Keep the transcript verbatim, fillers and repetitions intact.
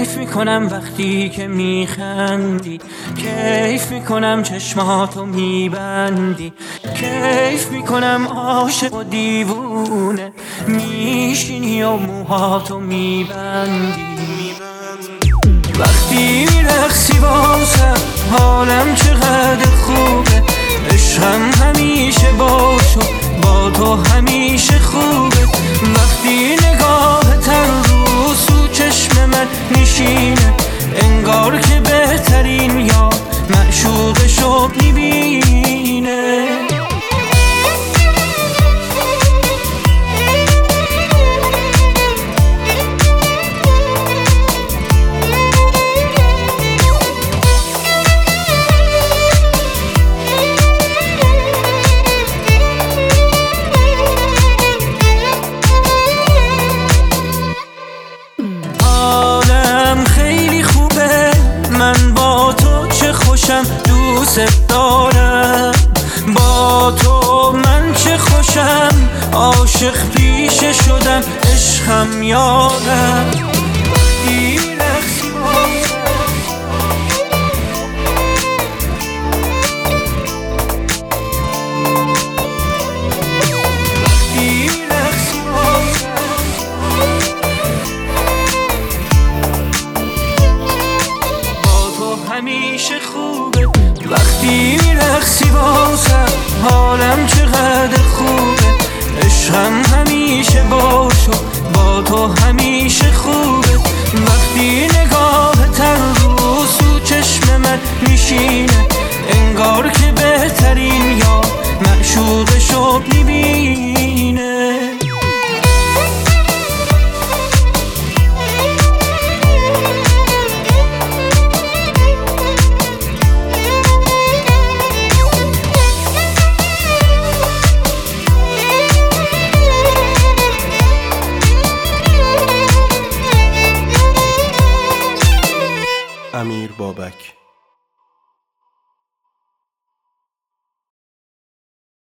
کیف میکنم وقتی که میخندی، کیف میکنم چشماتو میبندی، کیف میکنم عاشق و دیوونه میشینی و موهاتو میبندی. وقتی میرقصی واسم حالم چقدر خوبه، عشقم همیشه باش و با تو همیشه خوبه. وقتی نگاه تن رو سو چشم من میشینه، انگار که بهترین یار معشوقشو میبینه. من با تو چه خوشم دوست دارم، با تو من چه خوشم عاشق پیشه شدم عشقم یارم. وقتی رقصی همیشه خوبه، وقتی میرقصی واسم حالم چقدر خوبه، عشقم همیشه باش و با تو همیشه خوبه. وقتی نگاه تن رو سو چشم من میشینه، انگار که بهترین یار معشوقشو میبینه. امیر بابک.